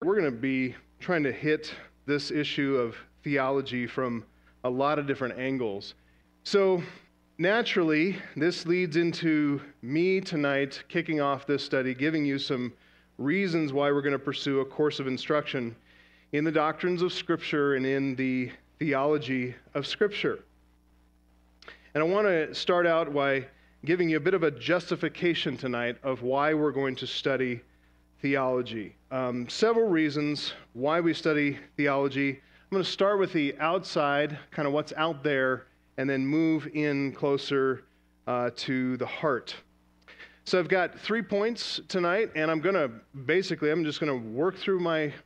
we're going to be trying to hit this issue of theology from a lot of different angles. So naturally, this leads into me tonight kicking off this study, giving you some reasons why we're going to pursue a course of instruction in the doctrines of Scripture and in the theology of Scripture. And I want to start out by giving you a bit of a justification tonight of why we're going to study theology. Several reasons why we study theology. I'm going to start with the outside, kind of what's out there, and then move in closer to the heart. So I've got 3 points tonight, and I'm just going to walk through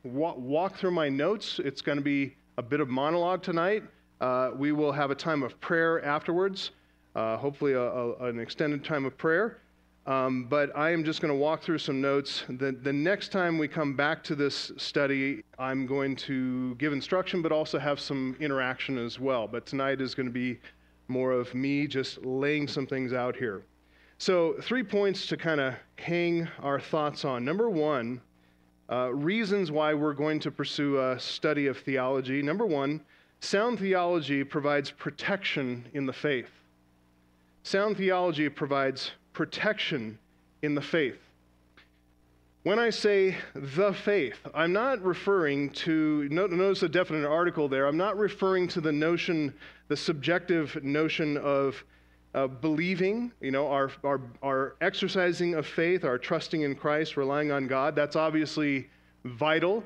my notes. It's going to be a bit of monologue tonight. We will have a time of prayer afterwards, hopefully an extended time of prayer. But I am just going to walk through some notes. The next time we come back to this study, I'm going to give instruction, but also have some interaction as well. But tonight is going to be more of me just laying some things out here. So 3 points to kind of hang our thoughts on. Number one, reasons why we're going to pursue a study of theology. Number one, sound theology provides protection in the faith. Sound theology provides protection in the faith. When I say the faith, I'm not referring to, notice a definite article there, I'm not referring to the subjective notion of believing, our exercising of faith, our trusting in Christ, relying on God. That's obviously vital,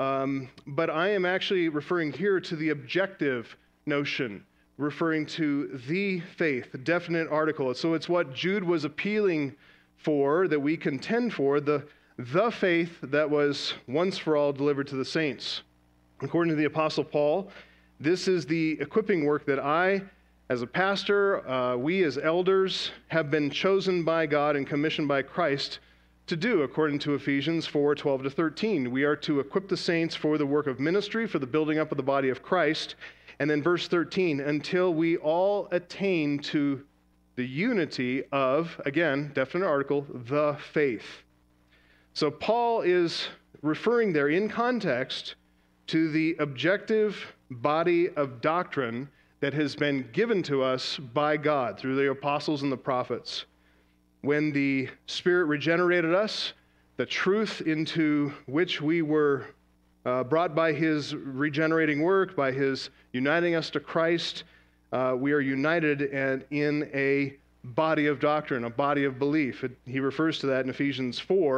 but I am actually referring here to the objective notion, referring to the faith, the definite article. So it's what Jude was appealing for, that we contend for, the faith that was once for all delivered to the saints. According to the Apostle Paul, this is the equipping work that I, as a pastor, we as elders, have been chosen by God and commissioned by Christ to do, according to Ephesians 4:12-13. We are to equip the saints for the work of ministry, for the building up of the body of Christ. And then verse 13, until we all attain to the unity of, again, definite article, the faith. So Paul is referring there in context to the objective body of doctrine that has been given to us by God through the apostles and the prophets. When the Spirit regenerated us, the truth into which we were brought by His regenerating work, by His uniting us to Christ, we are united in a body of doctrine, a body of belief. He refers to that in Ephesians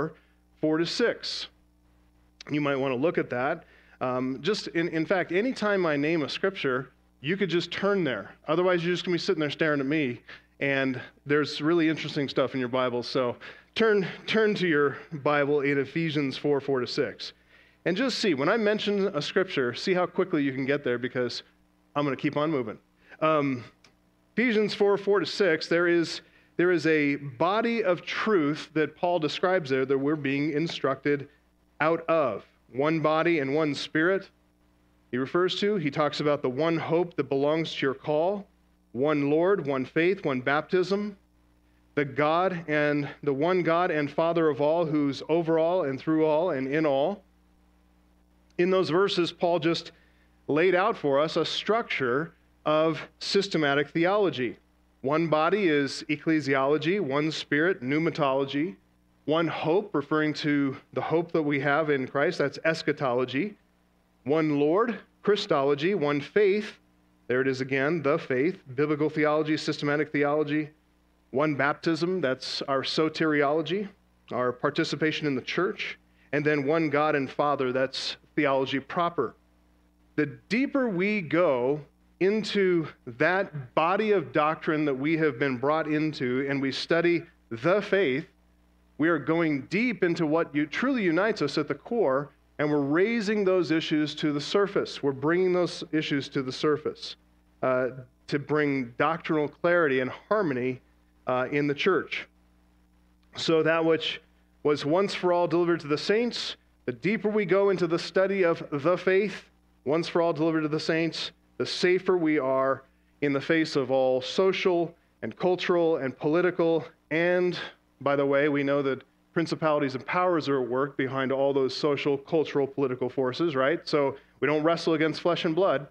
4:4-6. You might want to look at that. In fact, anytime I name a scripture, you could just turn there. Otherwise, you're just going to be sitting there staring at me, and there's really interesting stuff in your Bible. So turn to your Bible in Ephesians 4:4-6. And just see, when I mention a scripture, see how quickly you can get there, because I'm going to keep on moving. Ephesians 4:4-6, there is a body of truth that Paul describes there that we're being instructed out of. One body and one spirit he refers to. He talks about the one hope that belongs to your call, one Lord, one faith, one baptism, the one God and Father of all, who's over all and through all and in all. In those verses, Paul just laid out for us a structure of systematic theology. One body is ecclesiology, one spirit, pneumatology, one hope, referring to the hope that we have in Christ, that's eschatology, one Lord, Christology, one faith, there it is again, the faith, biblical theology, systematic theology, one baptism, that's our soteriology, our participation in the church, and then one God and Father, that's theology proper. The deeper we go into that body of doctrine that we have been brought into and we study the faith, we are going deep into what truly unites us at the core, and we're raising those issues to the surface. We're bringing those issues to the surface to bring doctrinal clarity and harmony in the church. So that which was once for all delivered to the saints, the deeper we go into the study of the faith, once for all delivered to the saints, the safer we are in the face of all social and cultural and political, and, by the way, we know that principalities and powers are at work behind all those social, cultural, political forces, right? So we don't wrestle against flesh and blood.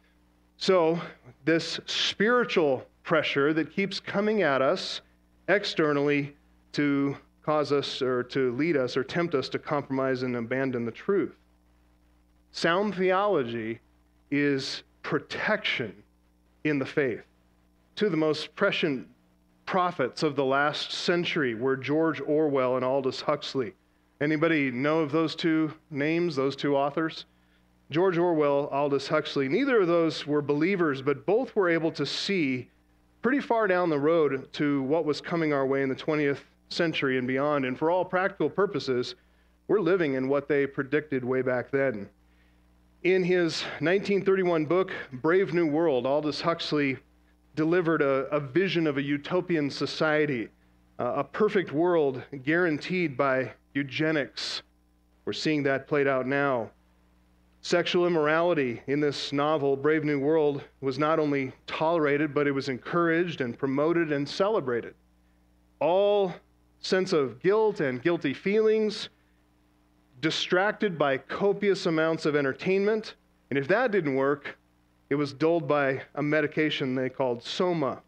So this spiritual pressure that keeps coming at us externally to cause us or to lead us or tempt us to compromise and abandon the truth. Sound theology is protection in the faith. Two of the most prescient prophets of the last century were George Orwell and Aldous Huxley. Anybody know of those two names, those two authors? George Orwell, Aldous Huxley, neither of those were believers, but both were able to see pretty far down the road to what was coming our way in the 20th century and beyond. And for all practical purposes, we're living in what they predicted way back then. In his 1931 book, Brave New World, Aldous Huxley delivered a vision of a utopian society, a perfect world guaranteed by eugenics. We're seeing that played out now. Sexual immorality in this novel, Brave New World, was not only tolerated, but it was encouraged and promoted and celebrated. All sense of guilt and guilty feelings distracted by copious amounts of entertainment. And if that didn't work, it was dulled by a medication they called Soma.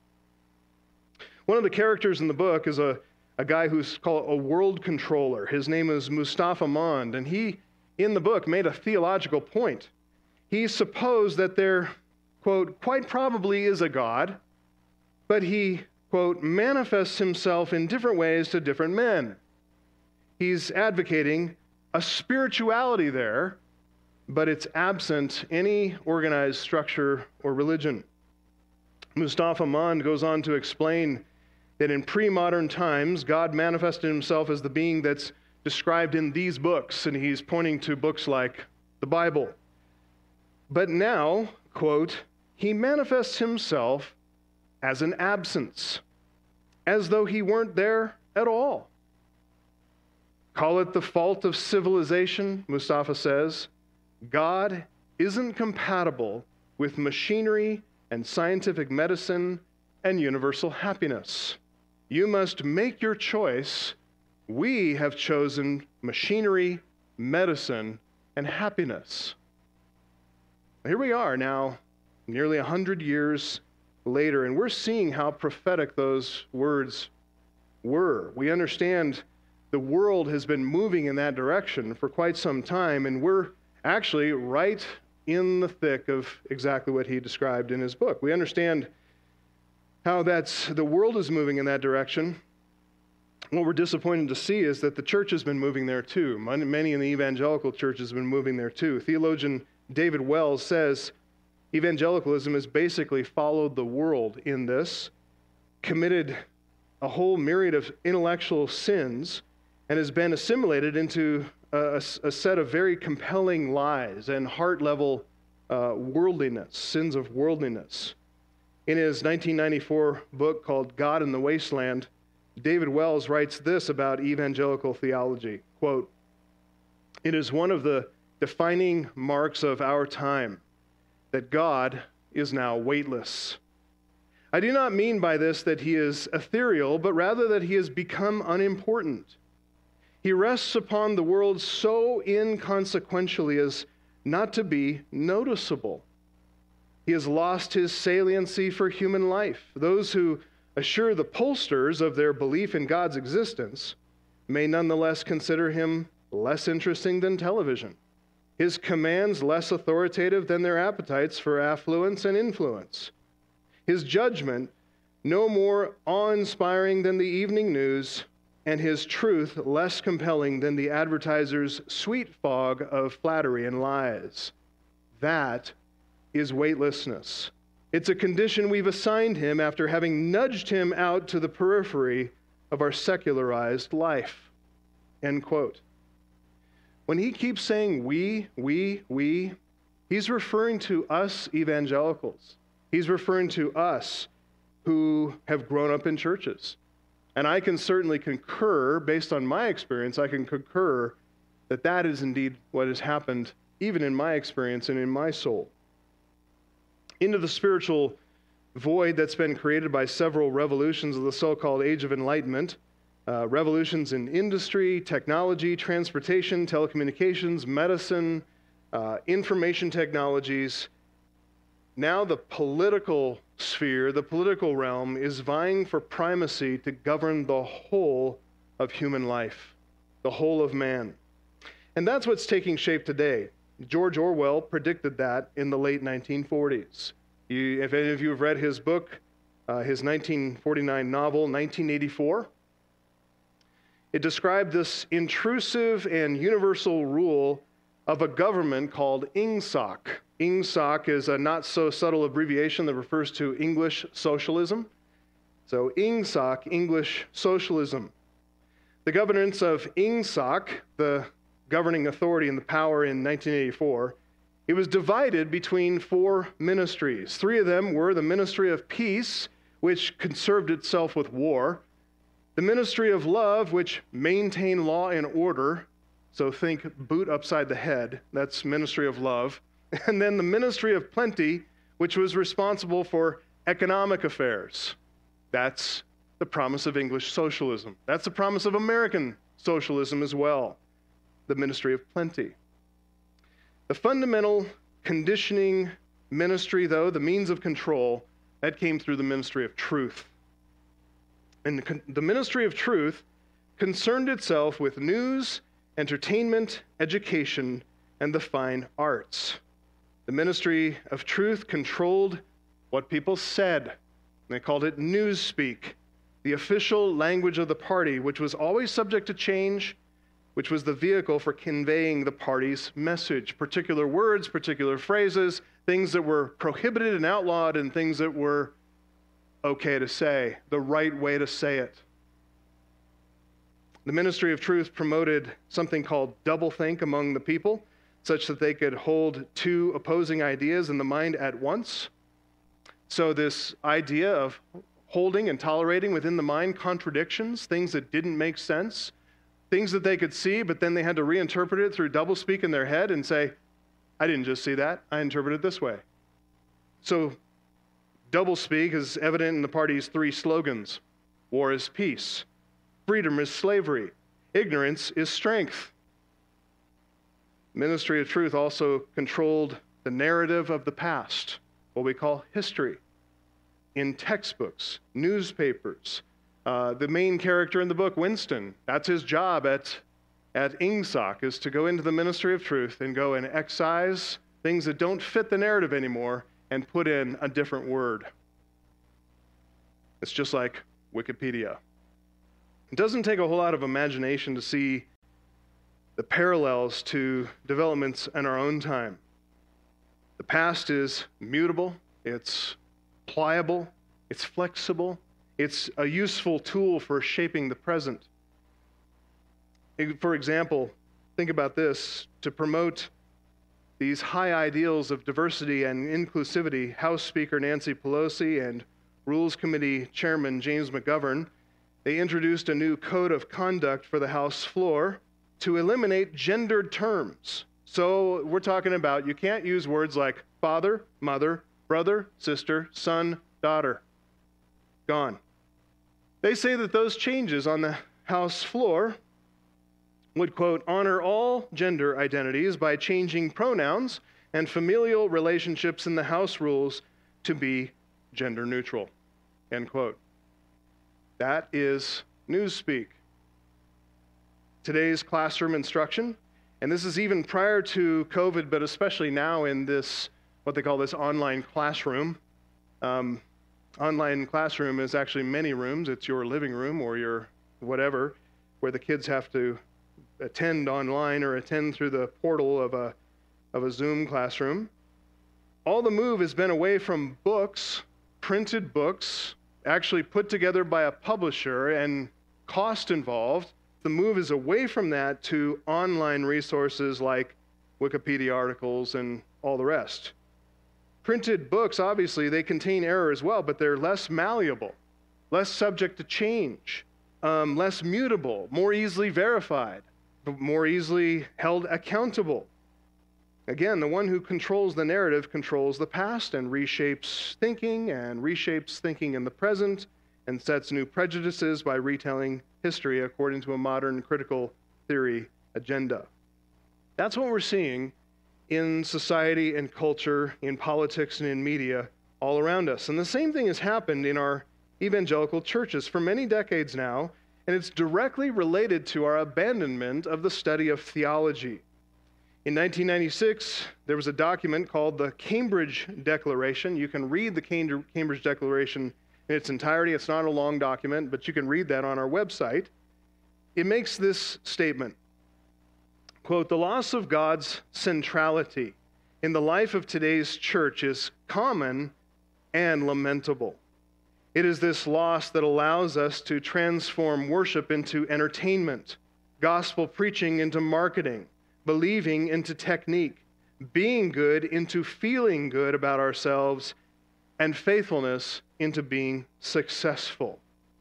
One of the characters in the book is a guy who's called a world controller. His name is Mustafa Mond, and he, in the book, made a theological point. He supposed that there, quote, quite probably is a God, but he, quote, manifests himself in different ways to different men. He's advocating a spirituality there, but it's absent any organized structure or religion. Mustafa Mond goes on to explain that in pre-modern times, God manifested himself as the being that's described in these books, and he's pointing to books like the Bible. But now, quote, he manifests himself as an absence, as though he weren't there at all. Call it the fault of civilization, Mustafa says. God isn't compatible with machinery and scientific medicine and universal happiness. You must make your choice. We have chosen machinery, medicine, and happiness. Here we are now, nearly 100 years later, and we're seeing how prophetic those words were. We understand the world has been moving in that direction for quite some time, and we're actually right in the thick of exactly what he described in his book. We understand how the world is moving in that direction. What we're disappointed to see is that the church has been moving there too. Many in the evangelical church has been moving there too. Theologian David Wells says evangelicalism has basically followed the world in this, committed a whole myriad of intellectual sins, and has been assimilated into a set of very compelling lies and heart-level worldliness, sins of worldliness. In his 1994 book called God in the Wasteland, David Wells writes this about evangelical theology, quote, "It is one of the defining marks of our time that God is now weightless. I do not mean by this that he is ethereal, but rather that he has become unimportant. He rests upon the world so inconsequentially as not to be noticeable. He has lost his saliency for human life. Those who assure the pollsters of their belief in God's existence may nonetheless consider him less interesting than television, his commands less authoritative than their appetites for affluence and influence, his judgment no more awe-inspiring than the evening news, and his truth less compelling than the advertiser's sweet fog of flattery and lies. That is weightlessness. It's a condition we've assigned him after having nudged him out to the periphery of our secularized life." End quote. When he keeps saying we, he's referring to us evangelicals. He's referring to us who have grown up in churches. And I can certainly concur, based on my experience, I can concur that that is indeed what has happened, even in my experience and in my soul. Into the spiritual void that's been created by several revolutions of the so-called Age of Enlightenment, revolutions in industry, technology, transportation, telecommunications, medicine, information technologies. Now the political sphere, the political realm, is vying for primacy to govern the whole of human life, the whole of man. And that's what's taking shape today. George Orwell predicted that in the late 1940s. If any of you have read his book, his 1949 novel, 1984, it described this intrusive and universal rule of a government called Ingsoc. Ingsoc is a not so subtle abbreviation that refers to English socialism. So Ingsoc, English socialism. The governance of Ingsoc, the governing authority and the power in 1984, it was divided between 4 ministries. 3 of them were the Ministry of Peace, which concerned itself with war, the Ministry of Love, which maintained law and order, so think boot upside the head, that's Ministry of Love, and then the Ministry of Plenty, which was responsible for economic affairs. That's the promise of English socialism. That's the promise of American socialism as well, the Ministry of Plenty. The fundamental conditioning ministry, though, the means of control, that came through the Ministry of Truth. And the Ministry of Truth concerned itself with news, entertainment, education, and the fine arts. The Ministry of Truth controlled what people said. They called it newspeak, the official language of the party, which was always subject to change, which was the vehicle for conveying the party's message, particular words, particular phrases, things that were prohibited and outlawed, and things that were okay to say, the right way to say it. The Ministry of Truth promoted something called doublethink among the people, such that they could hold 2 opposing ideas in the mind at once. So this idea of holding and tolerating within the mind contradictions, things that didn't make sense, things that they could see, but then they had to reinterpret it through doublespeak in their head and say, I didn't just see that, I interpreted it this way. So doublespeak is evident in the party's 3 slogans. War is peace. Freedom is slavery. Ignorance is strength. Ministry of Truth also controlled the narrative of the past, what we call history, in textbooks, newspapers. The main character in the book, Winston, that's his job at Ingsoc, is to go into the Ministry of Truth and go and excise things that don't fit the narrative anymore and put in a different word. It's just like Wikipedia. It doesn't take a whole lot of imagination to see the parallels to developments in our own time. The past is mutable, it's pliable, it's flexible, it's a useful tool for shaping the present. For example, think about this. To promote these high ideals of diversity and inclusivity, House Speaker Nancy Pelosi and Rules Committee Chairman James McGovern, they introduced a new code of conduct for the House floor to eliminate gendered terms. So we're talking about you can't use words like father, mother, brother, sister, son, daughter. Gone. They say that those changes on the House floor would, quote, honor all gender identities by changing pronouns and familial relationships in the House rules to be gender neutral, end quote. That is newspeak. Today's classroom instruction, and this is even prior to COVID, but especially now in this, what they call this online classroom. Online classroom is actually many rooms. It's your living room or your whatever, where the kids have to attend online or attend through the portal of a Zoom classroom. All the move has been away from books, printed books, actually put together by a publisher and cost involved. The move is away from that to online resources like Wikipedia articles and all the rest. Printed books, obviously, they contain error as well, but they're less malleable, less subject to change, less mutable, more easily verified, more easily held accountable. Again, the one who controls the narrative controls the past and reshapes thinking in the present and sets new prejudices by retelling history according to a modern critical theory agenda. That's what we're seeing in society and culture, in politics and in media all around us. And the same thing has happened in our evangelical churches for many decades now, and it's directly related to our abandonment of the study of theology. In 1996, there was a document called the Cambridge Declaration. You can read the Cambridge Declaration in its entirety. It's not a long document, but you can read that on our website. It makes this statement, quote, "The loss of God's centrality in the life of today's church is common and lamentable. It is this loss that allows us to transform worship into entertainment, gospel preaching into marketing, believing into technique, being good into feeling good about ourselves, and faithfulness into being successful."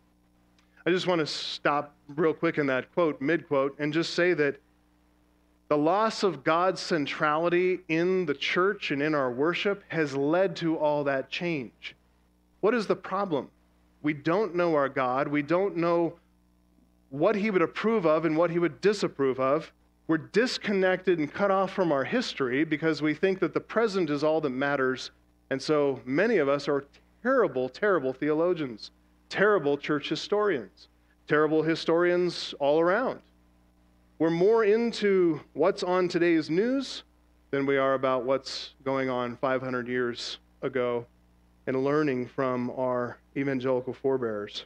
I just want to stop real quick in that quote, mid-quote, and just say that the loss of God's centrality in the church and in our worship has led to all that change. What is the problem? We don't know our God. We don't know what he would approve of and what he would disapprove of. We're disconnected and cut off from our history because we think that the present is all that matters. And so many of us are terrible, terrible theologians, terrible church historians, terrible historians all around. We're more into what's on today's news than we are about what's going on 500 years ago and learning from our evangelical forebears.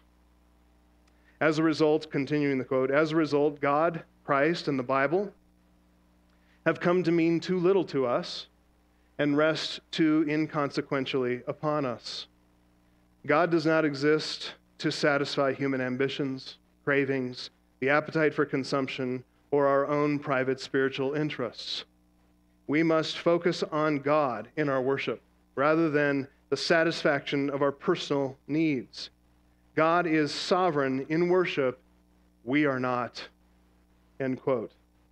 As a result, continuing the quote, as a result, God, Christ, and the Bible have come to mean too little to us and rest too inconsequentially upon us. God does not exist to satisfy human ambitions, cravings, the appetite for consumption, or our own private spiritual interests. We must focus on God in our worship rather than the satisfaction of our personal needs. God is sovereign in worship. We are not. End quote.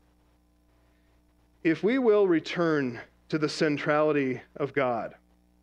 If we will return to the centrality of God,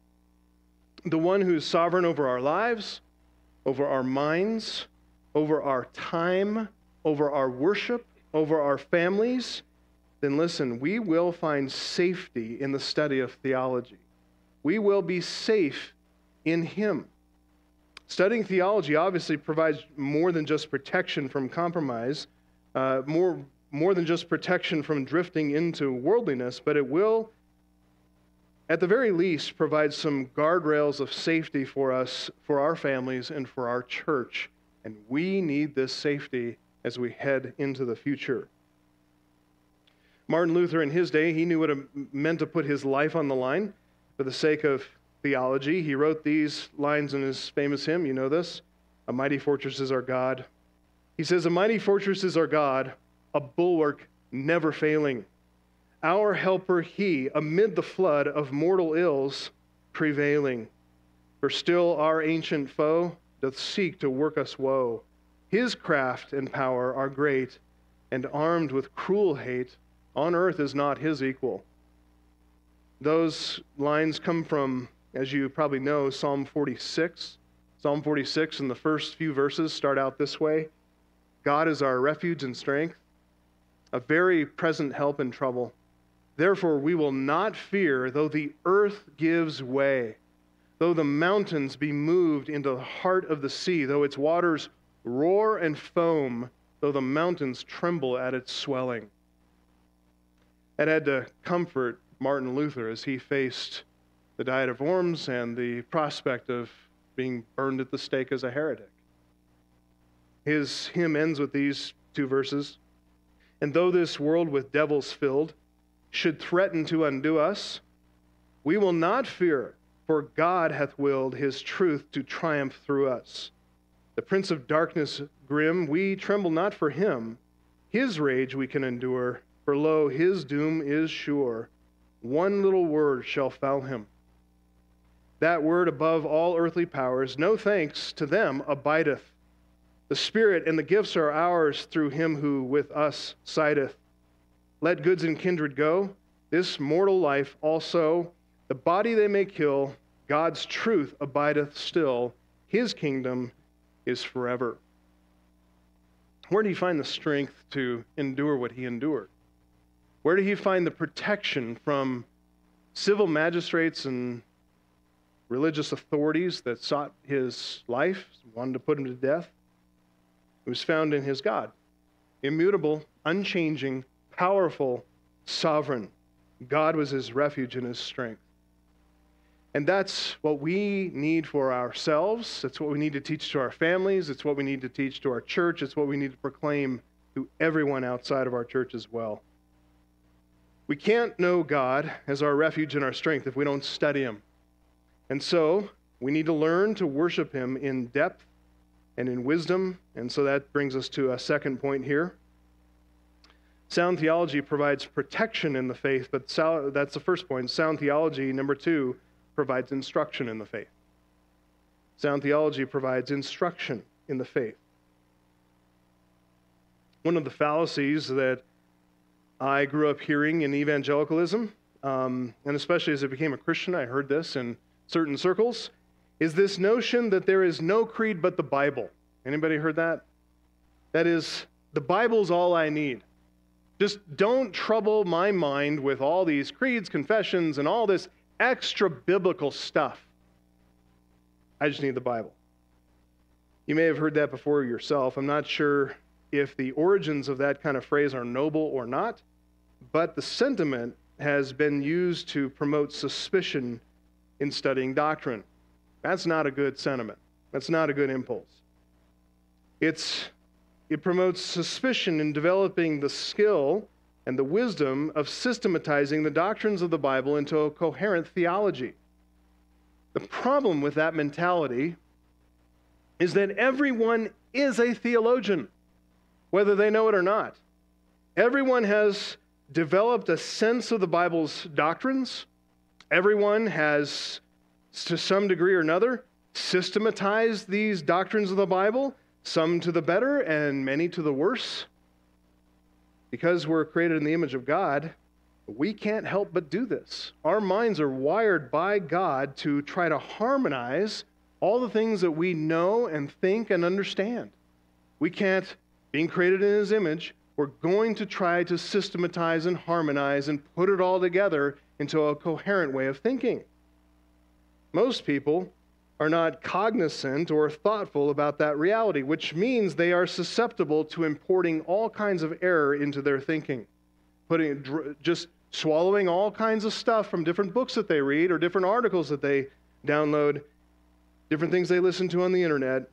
the one who's sovereign over our lives, over our minds, over our time, over our worship, over our families, then listen, we will find safety in the study of theology. We will be safe in him. Studying theology obviously provides more than just protection from compromise, more than just protection from drifting into worldliness, but it will, at the very least, provide some guardrails of safety for us, for our families, and for our church. And we need this safety as we head into the future. Martin Luther, in his day, he knew what it meant to put his life on the line for the sake of theology. He wrote these lines in his famous hymn, you know this, "A mighty fortress is our God." He says, "A mighty fortress is our God, a bulwark never failing. Our helper he, amid the flood of mortal ills prevailing. For still our ancient foe doth seek to work us woe. His craft and power are great, and armed with cruel hate, on earth is not his equal." Those lines come from, as you probably know, Psalm 46. Psalm 46 and the first few verses start out this way. God is our refuge and strength, a very present help in trouble. Therefore we will not fear, though the earth gives way, though the mountains be moved into the heart of the sea, though its waters roar and foam, though the mountains tremble at its swelling. That had to comfort Martin Luther as he faced the Diet of Worms and the prospect of being burned at the stake as a heretic. His hymn ends with these two verses. "And though this world with devils filled should threaten to undo us, we will not fear, for God hath willed his truth to triumph through us. The prince of darkness grim, we tremble not for him. His rage we can endure, for lo, his doom is sure. One little word shall fell him. That word above all earthly powers, no thanks to them abideth. The Spirit and the gifts are ours through him who with us sideth. Let goods and kindred go, this mortal life also. The body they may kill, God's truth abideth still. His kingdom is forever. Where did he find the strength to endure what he endured? Where did he find the protection from civil magistrates and religious authorities that sought his life, wanted to put him to death? It was found in his God. Immutable, unchanging, powerful, sovereign. God was his refuge and his strength. And that's what we need for ourselves. It's what we need to teach to our families. It's what we need to teach to our church. It's what we need to proclaim to everyone outside of our church as well. We can't know God as our refuge and our strength if we don't study him. And so we need to learn to worship him in depth and in wisdom. And so that brings us to a second point here. Sound theology provides protection in the faith, but that's the first point. Sound theology, number two, provides instruction in the faith. Sound theology provides instruction in the faith. One of the fallacies that I grew up hearing in evangelicalism, and especially as I became a Christian, I heard this in certain circles, is this notion that there is no creed but the Bible. Anybody heard that? That is, the Bible's all I need. Just don't trouble my mind with all these creeds, confessions, and all this extra biblical stuff. I just need the Bible. You may have heard that before yourself. I'm not sure if the origins of that kind of phrase are noble or not, but the sentiment has been used to promote suspicion in studying doctrine. That's not a good sentiment. That's not a good impulse. It promotes suspicion in developing the skill and the wisdom of systematizing the doctrines of the Bible into a coherent theology. The problem with that mentality is that everyone is a theologian, whether they know it or not. Everyone has developed a sense of the Bible's doctrines. Everyone has, to some degree or another, systematized these doctrines of the Bible, some to the better and many to the worse. Because we're created in the image of God, we can't help but do this. Our minds are wired by God to try to harmonize all the things that we know and think and understand. We can't, being created in his image, we're going to try to systematize and harmonize and put it all together into a coherent way of thinking. Most people are not cognizant or thoughtful about that reality, which means they are susceptible to importing all kinds of error into their thinking, just swallowing all kinds of stuff from different books that they read or different articles that they download, different things they listen to on the internet,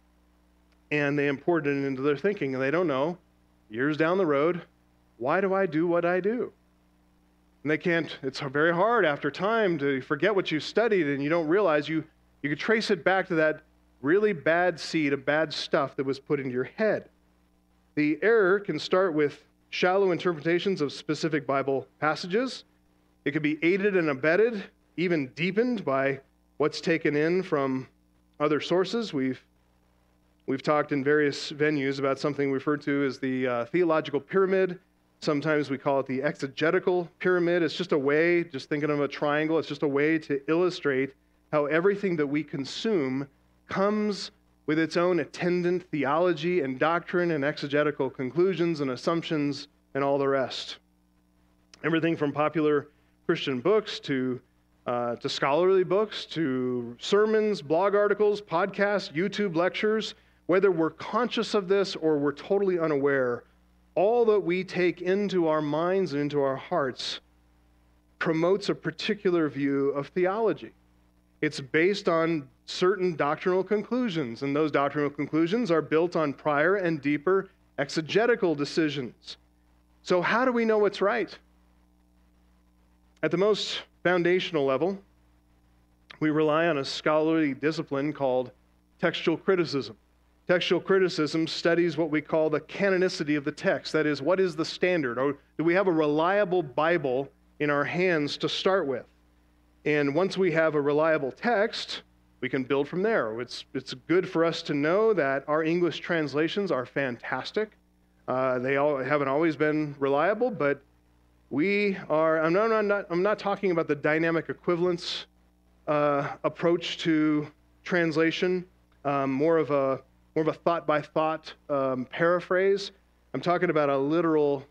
and they import it into their thinking, and they don't know, years down the road, why do I do what I do? And they can't, it's very hard after time to forget what you studied, and you don't realize you could trace it back to that really bad seed of bad stuff that was put into your head. The error can start with shallow interpretations of specific Bible passages. It could be aided and abetted, even deepened by what's taken in from other sources. We've talked in various venues about something referred to as the theological pyramid. Sometimes we call it the exegetical pyramid. It's just a way, just thinking of a triangle, it's just a way to illustrate how everything that we consume comes with its own attendant theology and doctrine and exegetical conclusions and assumptions and all the rest. Everything from popular Christian books to scholarly books to sermons, blog articles, podcasts, YouTube lectures, whether we're conscious of this or we're totally unaware, all that we take into our minds and into our hearts promotes a particular view of theology. It's based on certain doctrinal conclusions, and those doctrinal conclusions are built on prior and deeper exegetical decisions. So how do we know what's right? At the most foundational level, we rely on a scholarly discipline called textual criticism. Textual criticism studies what we call the canonicity of the text. That is, what is the standard? Or do we have a reliable Bible in our hands to start with? And once we have a reliable text, we can build from there. It's good for us to know that our English translations are fantastic. They haven't always been reliable, but I'm not talking about the dynamic equivalence approach to translation, more of more of a thought-by-thought paraphrase. I'm talking about a literal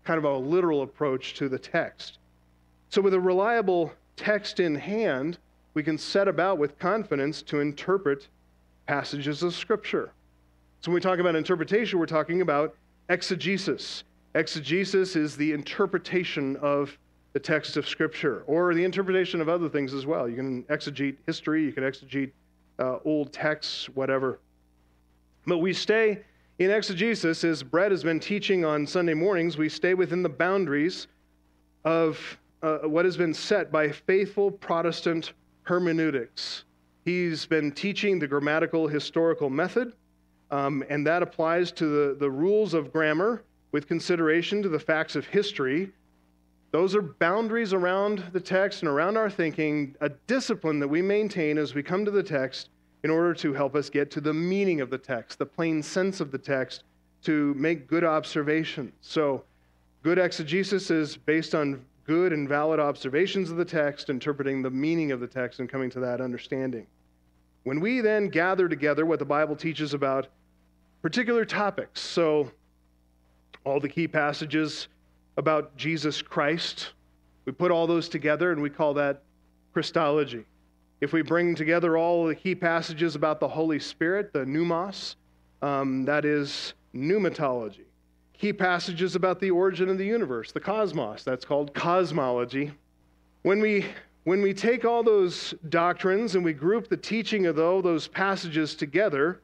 approach to the text. So with a reliable text in hand, we can set about with confidence to interpret passages of Scripture. So when we talk about interpretation, we're talking about exegesis. Exegesis is the interpretation of the text of Scripture, or the interpretation of other things as well. You can exegete history, you can exegete old texts, whatever. But we stay in exegesis, as Brett has been teaching on Sunday mornings, we stay within the boundaries of what has been set by faithful Protestant hermeneutics. He's been teaching the grammatical historical method, and that applies to the rules of grammar with consideration to the facts of history. Those are boundaries around the text and around our thinking, a discipline that we maintain as we come to the text in order to help us get to the meaning of the text, the plain sense of the text, to make good observations. So good exegesis is based on good and valid observations of the text, interpreting the meaning of the text and coming to that understanding. When we then gather together what the Bible teaches about particular topics, so all the key passages about Jesus Christ, we put all those together and we call that Christology. If we bring together all the key passages about the Holy Spirit, the pneumos, that is pneumatology. Key passages about the origin of the universe, the cosmos, that's called cosmology. When we take all those doctrines and we group the teaching of those passages together,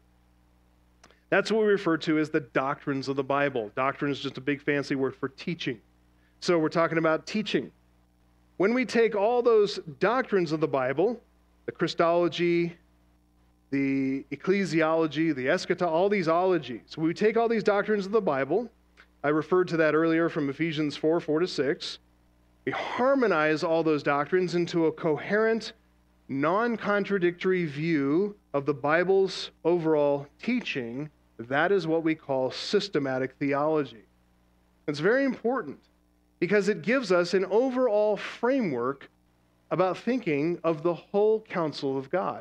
that's what we refer to as the doctrines of the Bible. Doctrine is just a big fancy word for teaching. So we're talking about teaching. When we take all those doctrines of the Bible, the Christology, the ecclesiology, the eschatology, all these ologies, we take all these doctrines of the Bible. I referred to that earlier from Ephesians 4:4-6. We harmonize all those doctrines into a coherent, non-contradictory view of the Bible's overall teaching. That is what we call systematic theology. It's very important because it gives us an overall framework about thinking of the whole counsel of God.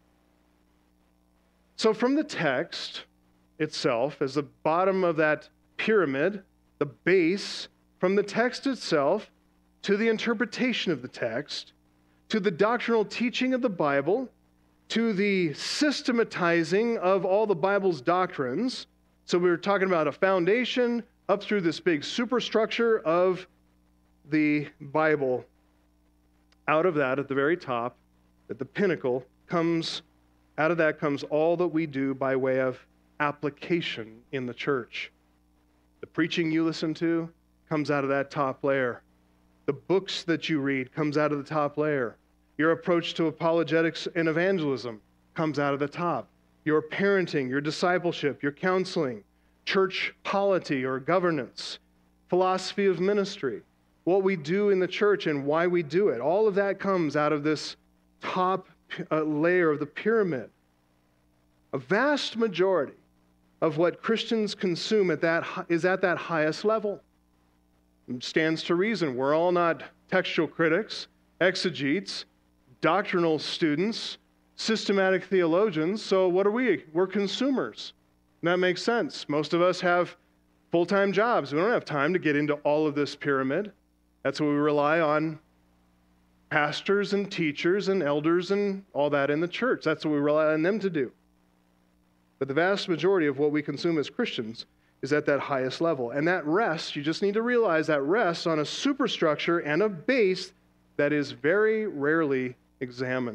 So from the text itself, as the bottom of that pyramid, the base, from the text itself to the interpretation of the text, to the doctrinal teaching of the Bible, to the systematizing of all the Bible's doctrines. So we were talking about a foundation up through this big superstructure of the Bible. Out of that, at the very top, at the pinnacle, out of that comes all that we do by way of application in the church. The preaching you listen to comes out of that top layer. The books that you read comes out of the top layer. Your approach to apologetics and evangelism comes out of the top. Your parenting, your discipleship, your counseling, church polity or governance, philosophy of ministry, what we do in the church and why we do it. All of that comes out of this top layer of the pyramid. A vast majority of what Christians consume is at that highest level. It stands to reason. We're all not textual critics, exegetes, doctrinal students, systematic theologians. So what are we? We're consumers. And that makes sense. Most of us have full-time jobs. We don't have time to get into all of this pyramid. That's what we rely on pastors and teachers and elders and all that in the church. That's what we rely on them to do. But the vast majority of what we consume as Christians is at that highest level. And that rests, you just need to realize that rests on a superstructure and a base that is very rarely examined.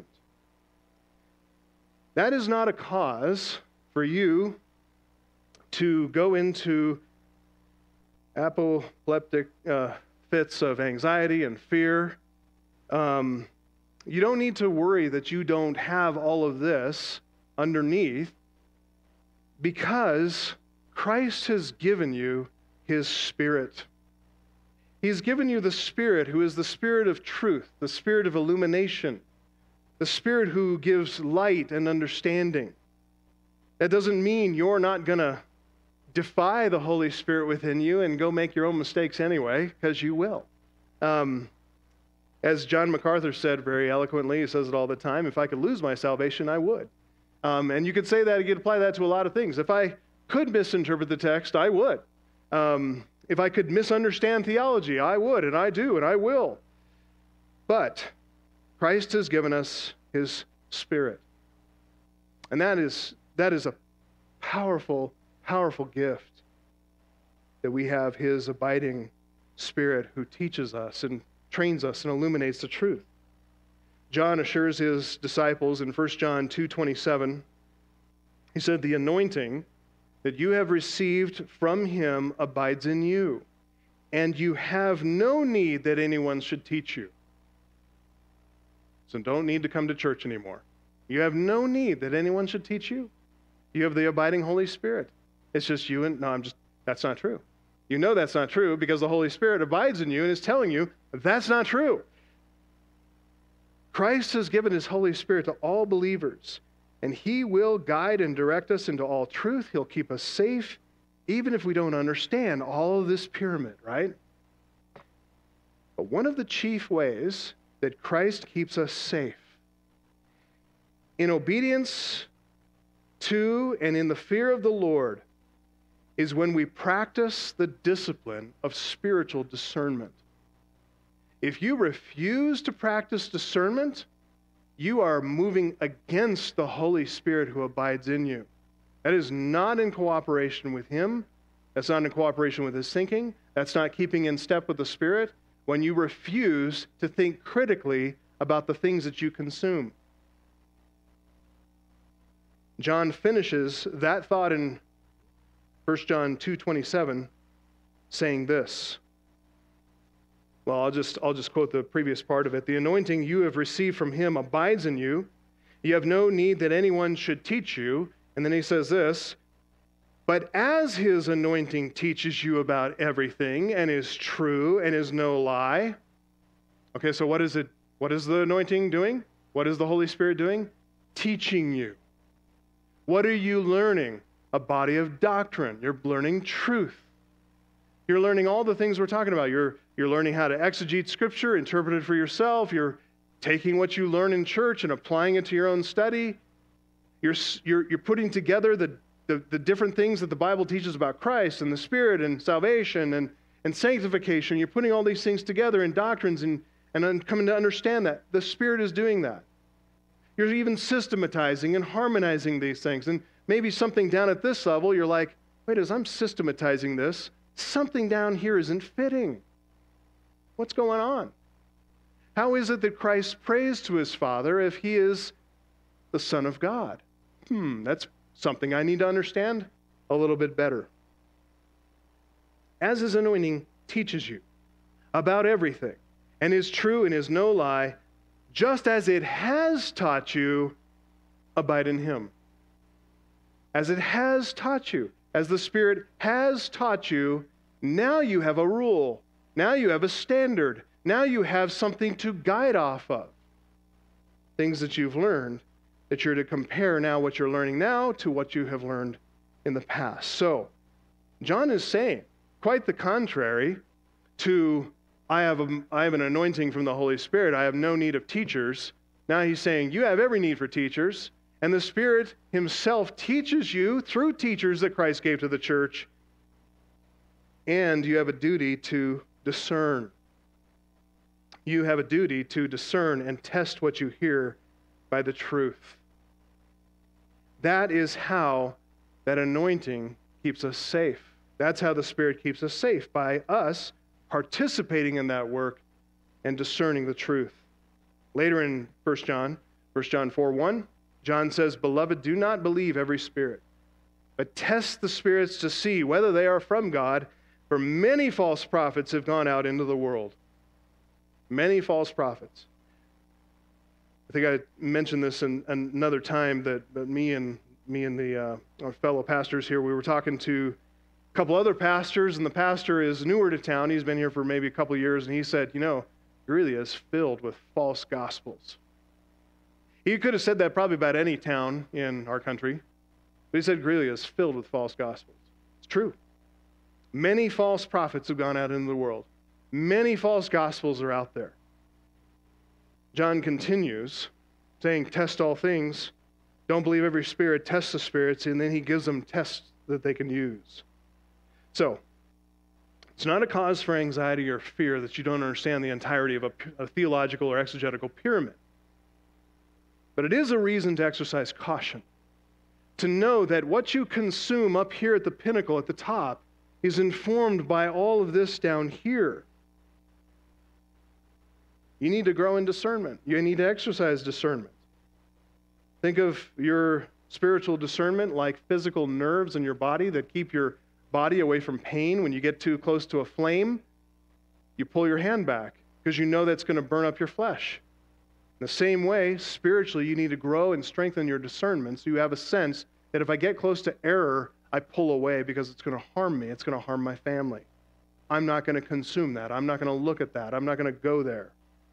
That is not a cause for you to go into apoplectic fits of anxiety and fear. You don't need to worry that you don't have all of this underneath, because Christ has given you His Spirit. He's given you the Spirit who is the Spirit of truth, the Spirit of illumination, the Spirit who gives light and understanding. That doesn't mean you're not going to defy the Holy Spirit within you and go make your own mistakes anyway, because you will. As John MacArthur said very eloquently, he says it all the time, if I could lose my salvation, I would. And you could say that, you could apply that to a lot of things. If I could misinterpret the text, I would. If I could misunderstand theology, I would, and I do, and I will. But Christ has given us his Spirit. And that is a powerful, powerful gift, that we have his abiding Spirit who teaches us and trains us and illuminates the truth. John assures his disciples in 1 John 2:27, he said, "The anointing that you have received from him abides in you, and you have no need that anyone should teach you." So don't need to come to church anymore. You have no need that anyone should teach you. You have the abiding Holy Spirit. It's just you and, that's not true. You know that's not true because the Holy Spirit abides in you and is telling you that's not true. Christ has given his Holy Spirit to all believers, and he will guide and direct us into all truth. He'll keep us safe, even if we don't understand all of this pyramid, right? But one of the chief ways that Christ keeps us safe, in obedience to and in the fear of the Lord, is when we practice the discipline of spiritual discernment. If you refuse to practice discernment, you are moving against the Holy Spirit who abides in you. That is not in cooperation with him. That's not in cooperation with his thinking. That's not keeping in step with the Spirit when you refuse to think critically about the things that you consume. John finishes that thought in 1 John 2:27 saying this. Well, I'll just quote the previous part of it. "The anointing you have received from him abides in you. You have no need that anyone should teach you." And then he says this, "But as his anointing teaches you about everything and is true and is no lie." Okay, so what is it? What is the anointing doing? What is the Holy Spirit doing? Teaching you. What are you learning? A body of doctrine. You're learning truth. You're learning all the things we're talking about. You're learning how to exegete Scripture, interpret it for yourself. You're taking what you learn in church and applying it to your own study. You're putting together the different things that the Bible teaches about Christ and the Spirit and salvation and sanctification. You're putting all these things together in doctrines and coming to understand that. The Spirit is doing that. You're even systematizing and harmonizing these things. And maybe something down at this level, you're like, wait, as I'm systematizing this, something down here isn't fitting. What's going on? How is it that Christ prays to his Father if he is the Son of God? That's something I need to understand a little bit better. As his anointing teaches you about everything and is true and is no lie, just as it has taught you, abide in him. As it has taught you, as the Spirit has taught you, now you have a rule. Now you have a standard. Now you have something to guide off of. Things that you've learned that you're to compare now what you're learning now to what you have learned in the past. So, John is saying quite the contrary to, I have an anointing from the Holy Spirit. I have no need of teachers. Now he's saying you have every need for teachers, and the Spirit himself teaches you through teachers that Christ gave to the church, and you have a duty to discern. You have a duty to discern and test what you hear by the truth. That is how that anointing keeps us safe. That's how the Spirit keeps us safe, by us participating in that work and discerning the truth. Later in 1 John 4:1, John says, "Beloved, do not believe every spirit, but test the spirits to see whether they are from God, for many false prophets have gone out into the world." Many false prophets. I think I mentioned this in another time that me and our fellow pastors here, we were talking to a couple other pastors, and the pastor is newer to town. He's been here for maybe a couple of years, and he said, Greeley is filled with false gospels. He could have said that probably about any town in our country, but he said Greeley is filled with false gospels. It's true. Many false prophets have gone out into the world. Many false gospels are out there. John continues saying, test all things, Don't believe every spirit, test the spirits, and then he gives them tests that they can use. So, it's not a cause for anxiety or fear that you don't understand the entirety of a theological or exegetical pyramid. But it is a reason to exercise caution, to know that what you consume up here at the pinnacle, at the top, is informed by all of this down here. You need to grow in discernment. You need to exercise discernment. Think of your spiritual discernment like physical nerves in your body that keep your body away from pain. When you get too close to a flame, you pull your hand back because you know that's going to burn up your flesh. In the same way, spiritually, you need to grow and strengthen your discernment so you have a sense that if I get close to error, I pull away because it's going to harm me. It's going to harm my family. I'm not going to consume that. I'm not going to look at that. I'm not going to go there.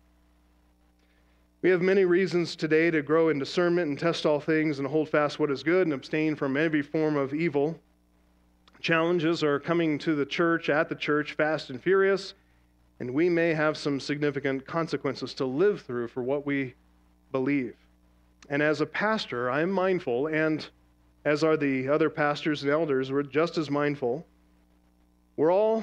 We have many reasons today to grow in discernment and test all things and hold fast what is good and abstain from every form of evil. Challenges are coming to the church, at the church, fast and furious, and we may have some significant consequences to live through for what we believe. And as a pastor, I am mindful, and as are the other pastors and elders, we're just as mindful. We're all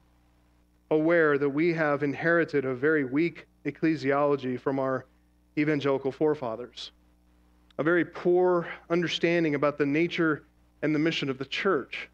aware that we have inherited a very weak ecclesiology from our evangelical forefathers, a very poor understanding about the nature and the mission of the church.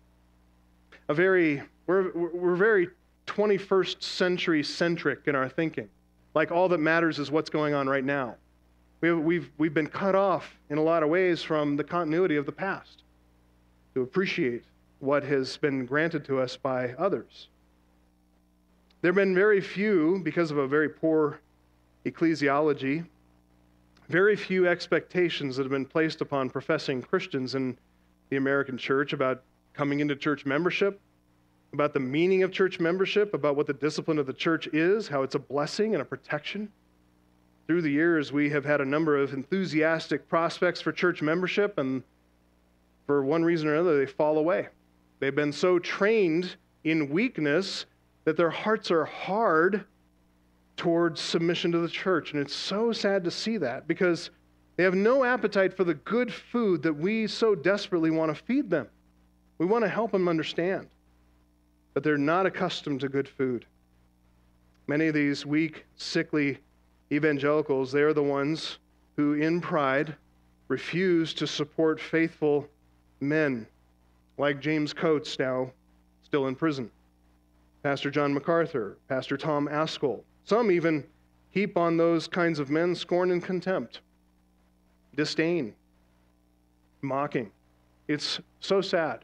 We're very 21st century centric in our thinking. Like all that matters is what's going on right now. We've been cut off in a lot of ways from the continuity of the past to appreciate what has been granted to us by others. There have been very few, because of a very poor ecclesiology, very few expectations that have been placed upon professing Christians in the American church about coming into church membership, about the meaning of church membership, about what the discipline of the church is, how it's a blessing and a protection. Through the years, we have had a number of enthusiastic prospects for church membership, and for one reason or another, they fall away. They've been so trained in weakness that their hearts are hard towards submission to the church. And it's so sad to see that because they have no appetite for the good food that we so desperately want to feed them. We want to help them understand, but they're not accustomed to good food. Many of these weak, sickly evangelicals, they're the ones who, in pride, refuse to support faithful men like James Coates, now still in prison, Pastor John MacArthur, Pastor Tom Ascol. Some even heap on those kinds of men scorn and contempt, disdain, mocking. It's so sad.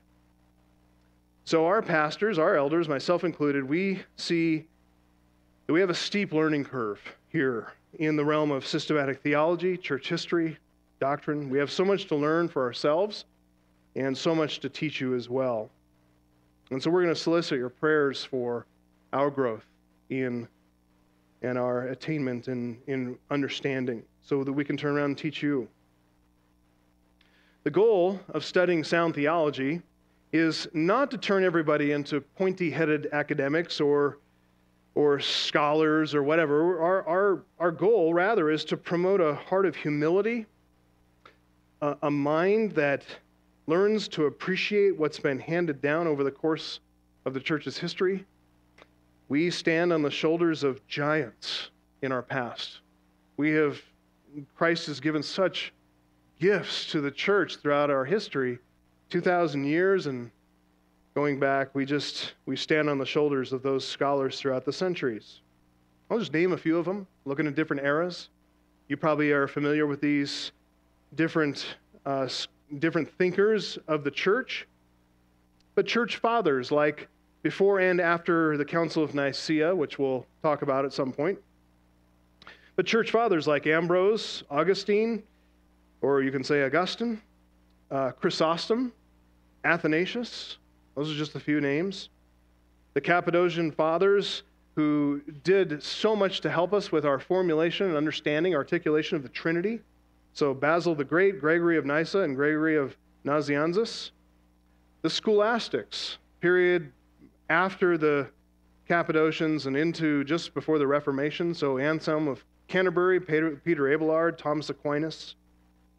So our pastors, our elders, myself included, we see that we have a steep learning curve here in the realm of systematic theology, church history, doctrine. We have so much to learn for ourselves and so much to teach you as well. And so we're going to solicit your prayers for our growth in and our attainment in understanding so that we can turn around and teach you. The goal of studying sound theology is not to turn everybody into pointy-headed academics or scholars or whatever. Our goal, rather, is to promote a heart of humility, a mind that learns to appreciate what's been handed down over the course of the church's history. We stand on the shoulders of giants in our past. Christ has given such gifts to the church throughout our history, 2,000 years, and going back, we stand on the shoulders of those scholars throughout the centuries. I'll just name a few of them, looking at different eras. You probably are familiar with these different thinkers of the church. But church fathers like before and after the Council of Nicaea, which we'll talk about at some point. But church fathers like Ambrose, Augustine, or you can say Augustine, Chrysostom, Athanasius, those are just a few names. The Cappadocian fathers who did so much to help us with our formulation and understanding, articulation of the Trinity. So Basil the Great, Gregory of Nyssa, and Gregory of Nazianzus. The scholastics, period after the Cappadocians and into just before the Reformation. So Anselm of Canterbury, Peter Abelard, Thomas Aquinas.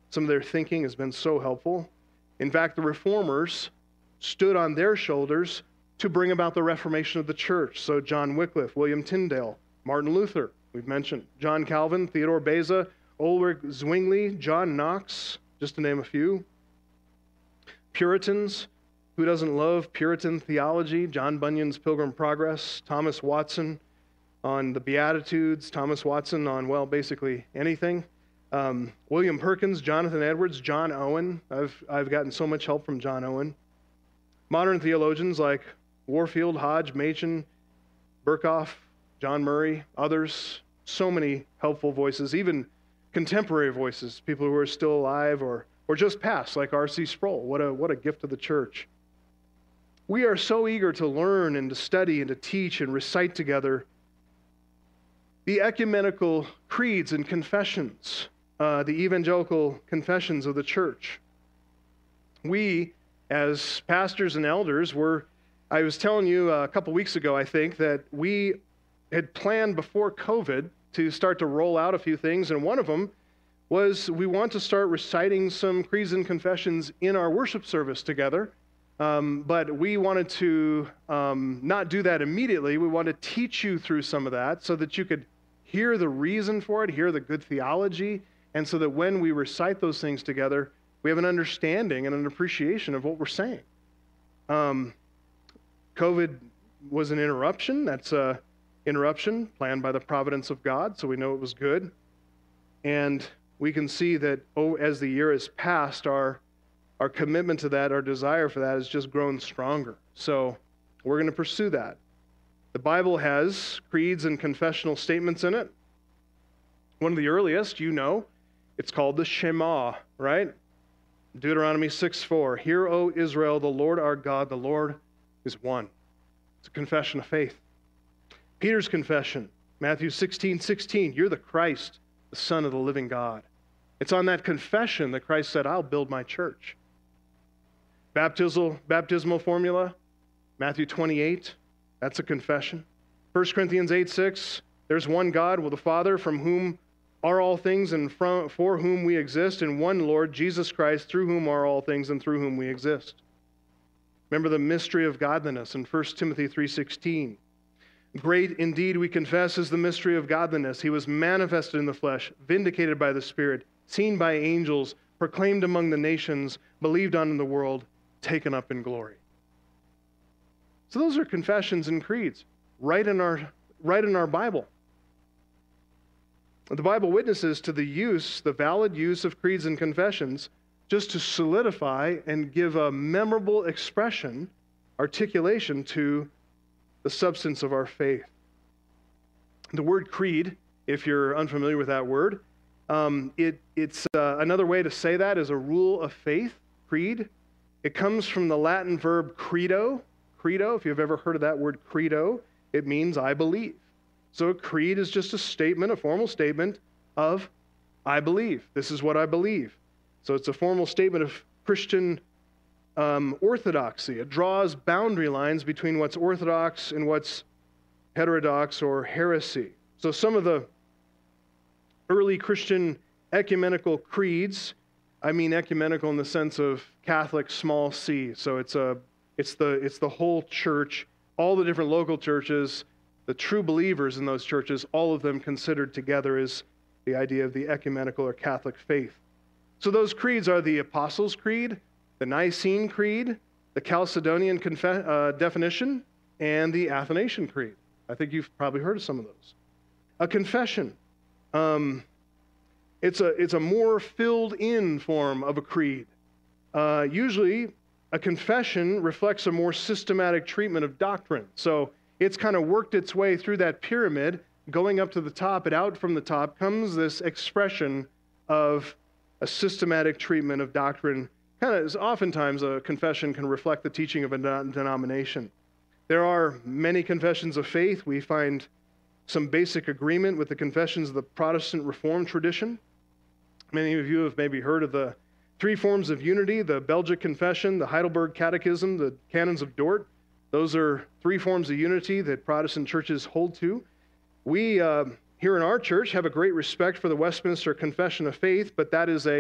Some of their thinking has been so helpful. In fact, the reformers stood on their shoulders to bring about the Reformation of the church. So John Wycliffe, William Tyndale, Martin Luther, we've mentioned, John Calvin, Theodore Beza, Ulrich Zwingli, John Knox, just to name a few. Puritans, who doesn't love Puritan theology? John Bunyan's Pilgrim Progress, Thomas Watson on the Beatitudes, Thomas Watson on, well, basically anything. William Perkins, Jonathan Edwards, John Owen. I've gotten so much help from John Owen. Modern theologians like Warfield, Hodge, Machen, Berkhoff, John Murray, others, so many helpful voices, even contemporary voices, people who are still alive or just passed, like R.C. Sproul. What a gift to the church. We are so eager to learn and to study and to teach and recite together the ecumenical creeds and confessions, the evangelical confessions of the church. We, as pastors and elders, I was telling you a couple weeks ago, I think, that we had planned before COVID to start to roll out a few things, and one of them was we want to start reciting some creeds and confessions in our worship service together, but we wanted to not do that immediately. We want to teach you through some of that so that you could hear the reason for it, hear the good theology, and so that when we recite those things together, we have an understanding and an appreciation of what we're saying. COVID was an interruption. That's an interruption planned by the providence of God, so we know it was good. And we can see that as the year has passed, our commitment to that, our desire for that has just grown stronger. So we're going to pursue that. The Bible has creeds and confessional statements in it. One of the earliest, it's called the Shema, right? Deuteronomy 6:4. Hear, O Israel, the Lord our God, the Lord is one. It's a confession of faith. Peter's confession, Matthew 16:16. You're the Christ, the Son of the living God. It's on that confession that Christ said, I'll build my church. Baptismal formula, Matthew 28. That's a confession. 1 Corinthians 8:6. There's one God, the Father, from whom are all things and for whom we exist, and one Lord, Jesus Christ, through whom are all things and through whom we exist. Remember the mystery of godliness in 1 Timothy 3:16. Great indeed, we confess, is the mystery of godliness. He was manifested in the flesh, vindicated by the Spirit, seen by angels, proclaimed among the nations, believed on in the world, taken up in glory. So those are confessions and creeds right in our Bible. The Bible witnesses to the valid use of creeds and confessions just to solidify and give a memorable expression, articulation to the substance of our faith. The word creed, if you're unfamiliar with that word, it's another way to say that is a rule of faith, creed. It comes from the Latin verb credo. Credo, if you've ever heard of that word credo, it means I believe. So a creed is just a formal statement of I believe. This is what I believe. So it's a formal statement of Christian orthodoxy. It draws boundary lines between what's orthodox and what's heterodox or heresy. So some of the early Christian ecumenical creeds, I mean ecumenical in the sense of Catholic small c. So it's the whole church, all the different local churches, the true believers in those churches, all of them considered together is the idea of the ecumenical or Catholic faith. So those creeds are the Apostles' Creed, the Nicene Creed, the Chalcedonian definition, and the Athanasian Creed. I think you've probably heard of some of those. A confession. It's a more filled-in form of a creed. Usually, a confession reflects a more systematic treatment of doctrine. So it's kind of worked its way through that pyramid, going up to the top, and out from the top comes this expression of a systematic treatment of doctrine. Oftentimes a confession can reflect the teaching of a denomination. There are many confessions of faith. We find some basic agreement with the confessions of the Protestant Reformed tradition. Many of you have maybe heard of the three forms of unity, the Belgic Confession, the Heidelberg Catechism, the Canons of Dort. Those are three forms of unity that Protestant churches hold to. We, here in our church, have a great respect for the Westminster Confession of Faith, but that is a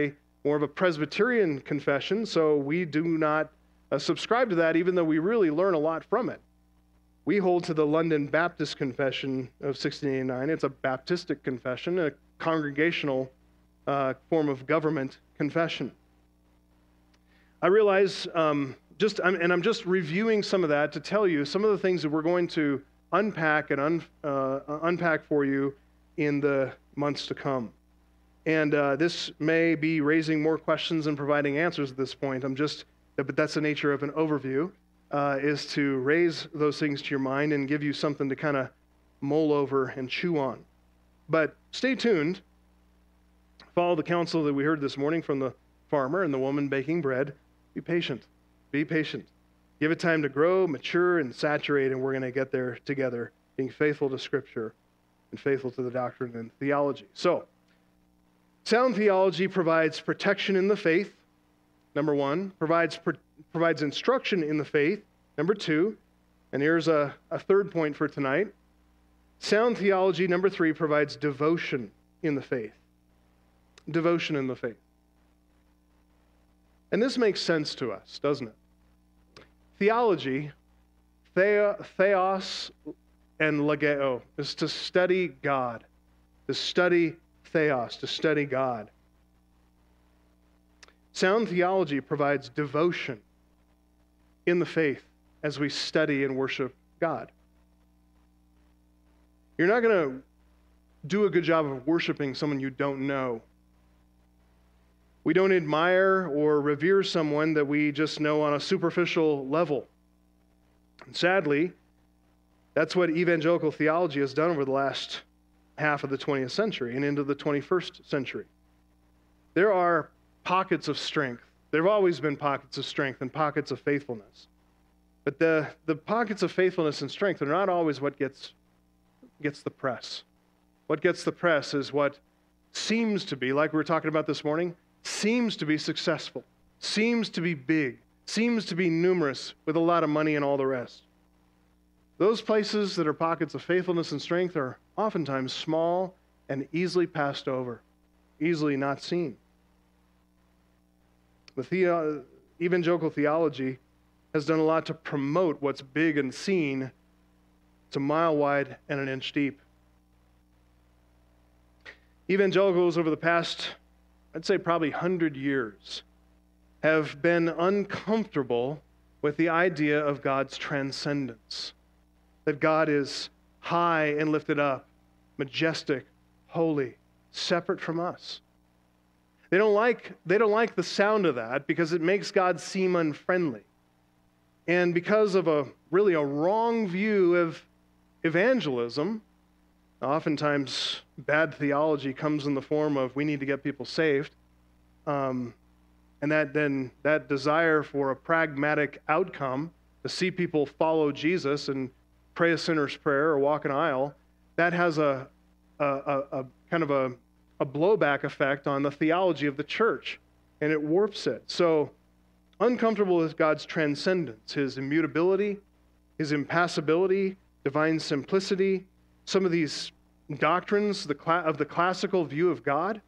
more of a Presbyterian confession, so we do not subscribe to that, even though we really learn a lot from it. We hold to the London Baptist Confession of 1689. It's a Baptistic confession, a congregational form of government confession. I realize, I'm just reviewing some of that to tell you some of the things that we're going to unpack and unpack for you in the months to come. And this may be raising more questions and providing answers at this point. But that's the nature of an overview, is to raise those things to your mind and give you something to kind of mull over and chew on. But stay tuned. Follow the counsel that we heard this morning from the farmer and the woman baking bread. Be patient. Be patient. Give it time to grow, mature, and saturate, and we're going to get there together, being faithful to Scripture and faithful to the doctrine and theology. So, sound theology provides protection in the faith, number one, provides instruction in the faith, number two, and here's a third point for tonight. Sound theology, number three, provides devotion in the faith. Devotion in the faith. And this makes sense to us, doesn't it? Theology, theos and logeo, is to study God, to study theos, to study God. Sound theology provides devotion in the faith as we study and worship God. You're not going to do a good job of worshiping someone you don't know. We don't admire or revere someone that we just know on a superficial level. And sadly, that's what evangelical theology has done over the last half of the 20th century and into the 21st century. There are pockets of strength. There have always been pockets of strength and pockets of faithfulness. But the pockets of faithfulness and strength are not always what gets the press. What gets the press is what seems to be, like we were talking about this morning, seems to be successful, seems to be big, seems to be numerous with a lot of money and all the rest. Those places that are pockets of faithfulness and strength are oftentimes small and easily passed over, easily not seen. The evangelical theology has done a lot to promote what's big and seen. It's a mile wide and an inch deep. Evangelicals over the past, I'd say probably 100 years, have been uncomfortable with the idea of God's transcendence. That God is high and lifted up, majestic, holy, separate from us. They don't like the sound of that because it makes God seem unfriendly. And because of a wrong view of evangelism, oftentimes bad theology comes in the form of we need to get people saved. And that desire for a pragmatic outcome to see people follow Jesus and pray a sinner's prayer or walk an aisle, that has a kind of a blowback effect on the theology of the church, and it warps it. So, uncomfortable with God's transcendence, His immutability, His impassibility, divine simplicity, some of these doctrines of the classical view of God,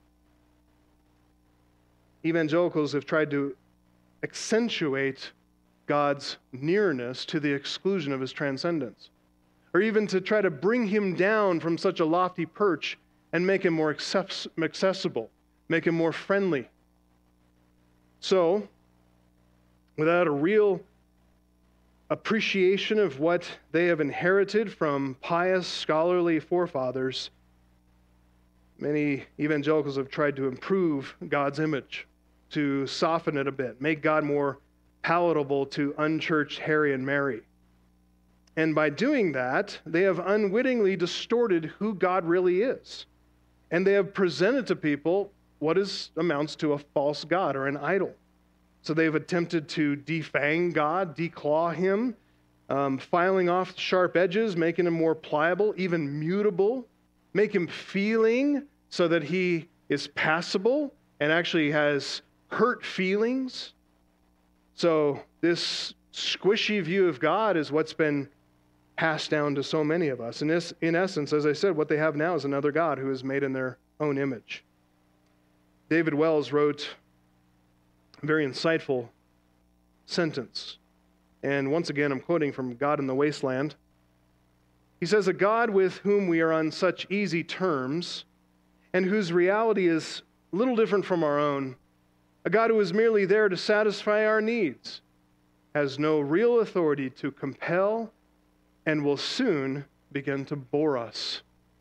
evangelicals have tried to accentuate God's nearness to the exclusion of His transcendence, or even to try to bring Him down from such a lofty perch and make Him more accessible, make Him more friendly. So, without a real appreciation of what they have inherited from pious, scholarly forefathers, many evangelicals have tried to improve God's image, to soften it a bit, make God more palatable to unchurched Harry and Mary. And by doing that, they have unwittingly distorted who God really is. And they have presented to people what amounts to a false god or an idol. So they've attempted to defang God, declaw Him, filing off sharp edges, making Him more pliable, even mutable, make Him feeling so that He is passable and actually has hurt feelings. So this squishy view of God is what's been passed down to so many of us. And this, in essence, as I said, what they have now is another God who is made in their own image. David Wells wrote a very insightful sentence. And once again, I'm quoting from God in the Wasteland. He says, "A God with whom we are on such easy terms, and whose reality is little different from our own, a God who is merely there to satisfy our needs, has no real authority to compel and will soon begin to bore us."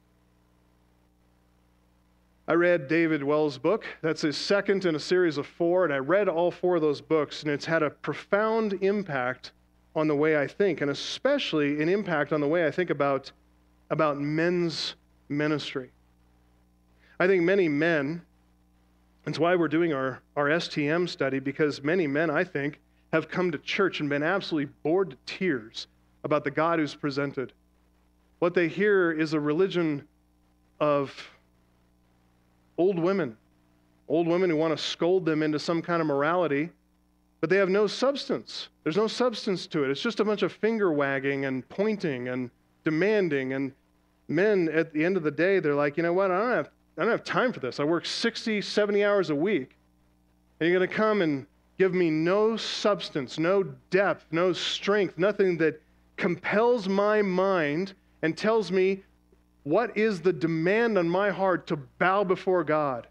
I read David Wells' book. That's his second in a series of 4, and I read all 4 of those books, and it's had a profound impact on the way I think, and especially an impact on the way I think about men's ministry. I think many men, that's why we're doing our STM study, because many men, I think, have come to church and been absolutely bored to tears about the God who's presented. What they hear is a religion of old women who want to scold them into some kind of morality, but they have no substance. There's no substance to it. It's just a bunch of finger wagging and pointing and demanding. And men, at the end of the day, they're like, you know what, I don't have time for this. I work 60, 70 hours a week, and you're going to come and give me no substance, no depth, no strength, nothing that compels my mind and tells me what is the demand on my heart to bow before God.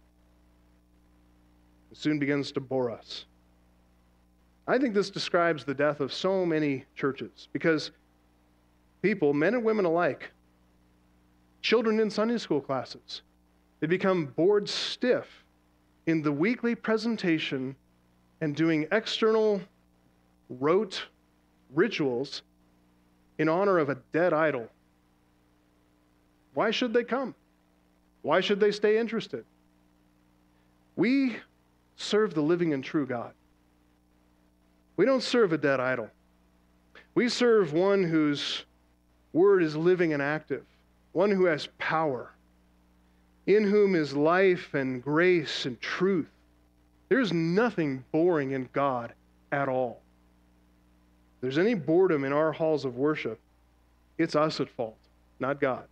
It soon begins to bore us. I think this describes the death of so many churches, because people, men and women alike, children in Sunday school classes, they become bored stiff in the weekly presentation and doing external rote rituals in honor of a dead idol. Why should they come? Why should they stay interested? We serve the living and true God. We don't serve a dead idol. We serve one whose word is living and active, one who has power, in whom is life and grace and truth. There's nothing boring in God at all. If there's any boredom in our halls of worship, it's us at fault, not God.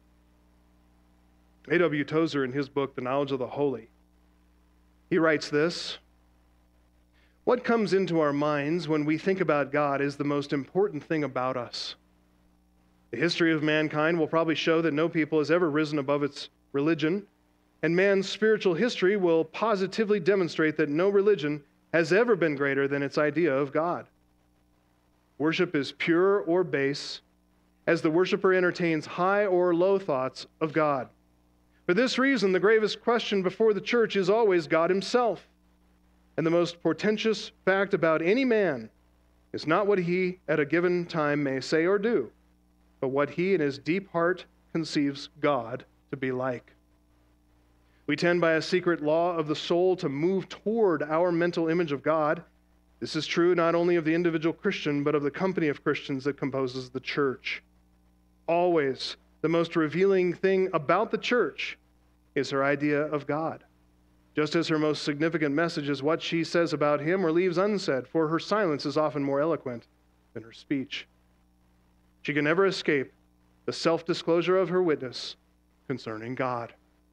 A.W. Tozer, in his book, The Knowledge of the Holy, he writes this: "What comes into our minds when we think about God is the most important thing about us. The history of mankind will probably show that no people has ever risen above its religion, and man's spiritual history will positively demonstrate that no religion has ever been greater than its idea of God. Worship is pure or base, as the worshiper entertains high or low thoughts of God. For this reason, the gravest question before the church is always God himself. And the most portentous fact about any man is not what he at a given time may say or do, but what he in his deep heart conceives God to be like. We tend by a secret law of the soul to move toward our mental image of God. This is true not only of the individual Christian, but of the company of Christians that composes the church. Always, the most revealing thing about the church is her idea of God, just as her most significant message is what she says about him or leaves unsaid, for her silence is often more eloquent than her speech. She can never escape the self-disclosure of her witness concerning God."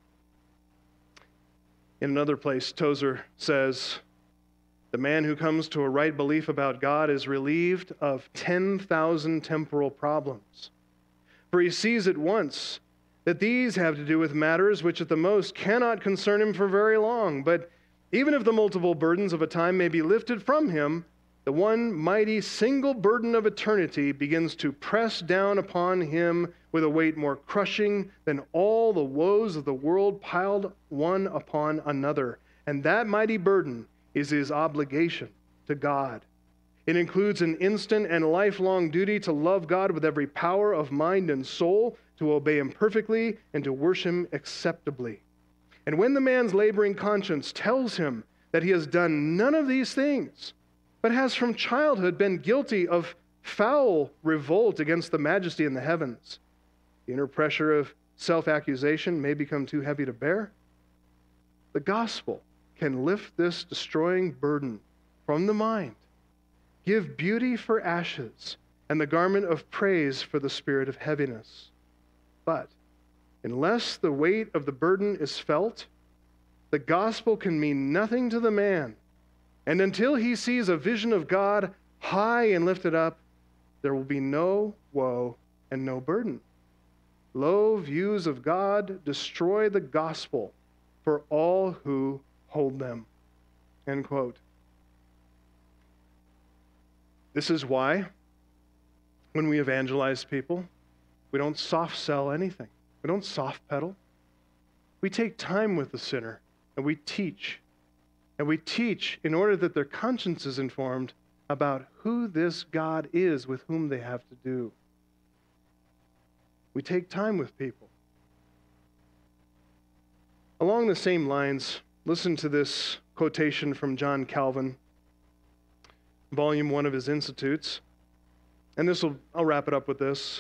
In another place, Tozer says, "The man who comes to a right belief about God is relieved of 10,000 temporal problems. For he sees at once that these have to do with matters which at the most cannot concern him for very long. But even if the multiple burdens of a time may be lifted from him, the one mighty single burden of eternity begins to press down upon him with a weight more crushing than all the woes of the world piled one upon another. And that mighty burden is his obligation to God. It includes an instant and lifelong duty to love God with every power of mind and soul, to obey him perfectly, and to worship him acceptably. And when the man's laboring conscience tells him that he has done none of these things, but has from childhood been guilty of foul revolt against the majesty in the heavens, the inner pressure of self-accusation may become too heavy to bear. The gospel can lift this destroying burden from the mind, give beauty for ashes, and the garment of praise for the spirit of heaviness. But unless the weight of the burden is felt, the gospel can mean nothing to the man. And until he sees a vision of God high and lifted up, there will be no woe and no burden. Low views of God destroy the gospel for all who hold them." End quote. This is why when we evangelize people, we don't soft sell anything. We don't soft pedal. We take time with the sinner and we teach. And we teach in order that their conscience is informed about who this God is with whom they have to do. We take time with people. Along the same lines, listen to this quotation from John Calvin, volume 1 of his Institutes. And I'll wrap it up with this.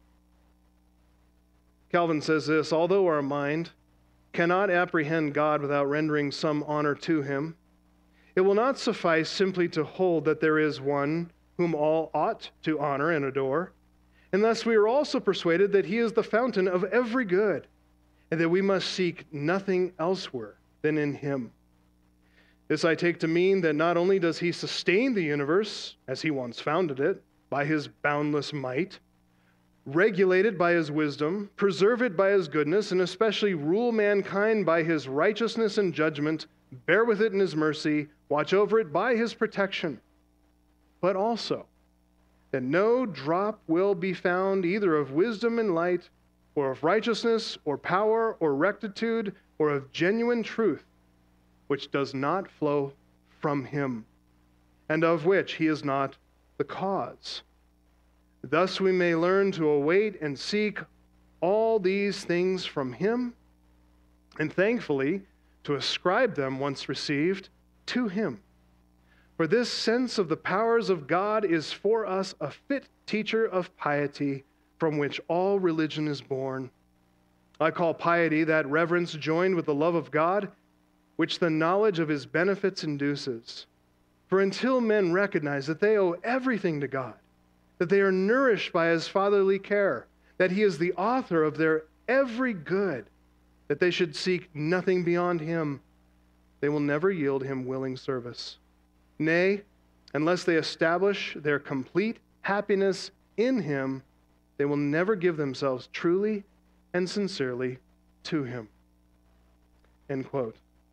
Calvin says this: "Although our mind cannot apprehend God without rendering some honor to him, it will not suffice simply to hold that there is one whom all ought to honor and adore, unless we are also persuaded that he is the fountain of every good, and that we must seek nothing elsewhere than in him. This I take to mean that not only does he sustain the universe, as he once founded it, by his boundless might, regulate it by his wisdom, preserve it by his goodness, and especially rule mankind by his righteousness and judgment, bear with it in his mercy, watch over it by his protection, but also that no drop will be found either of wisdom and light, or of righteousness, or power, or rectitude, or of genuine truth, which does not flow from him, and of which he is not the cause. Thus we may learn to await and seek all these things from him, and thankfully to ascribe them once received to him. For this sense of the powers of God is for us a fit teacher of piety, from which all religion is born. I call piety that reverence joined with the love of God, which the knowledge of his benefits induces. For until men recognize that they owe everything to God, that they are nourished by his fatherly care, that he is the author of their every good, that they should seek nothing beyond him, they will never yield him willing service. Nay, unless they establish their complete happiness in him, they will never give themselves truly and sincerely to him." End quote.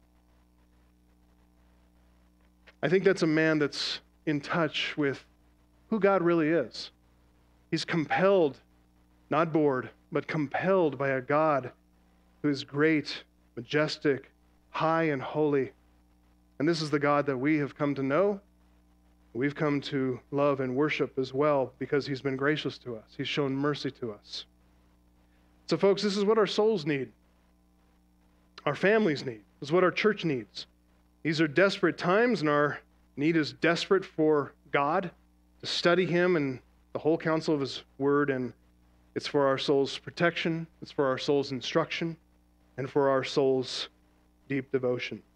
I think that's a man that's in touch with who God really is. He's compelled, not bored, but compelled by a God who is great, majestic, high, and holy. And this is the God that we have come to know. We've come to love and worship as well because he's been gracious to us. He's shown mercy to us. So folks, this is what our souls need. Our families need. This is what our church needs. These are desperate times, and our need is desperate for God, to study him and the whole counsel of his word, and it's for our soul's protection, it's for our soul's instruction, and for our soul's deep devotion.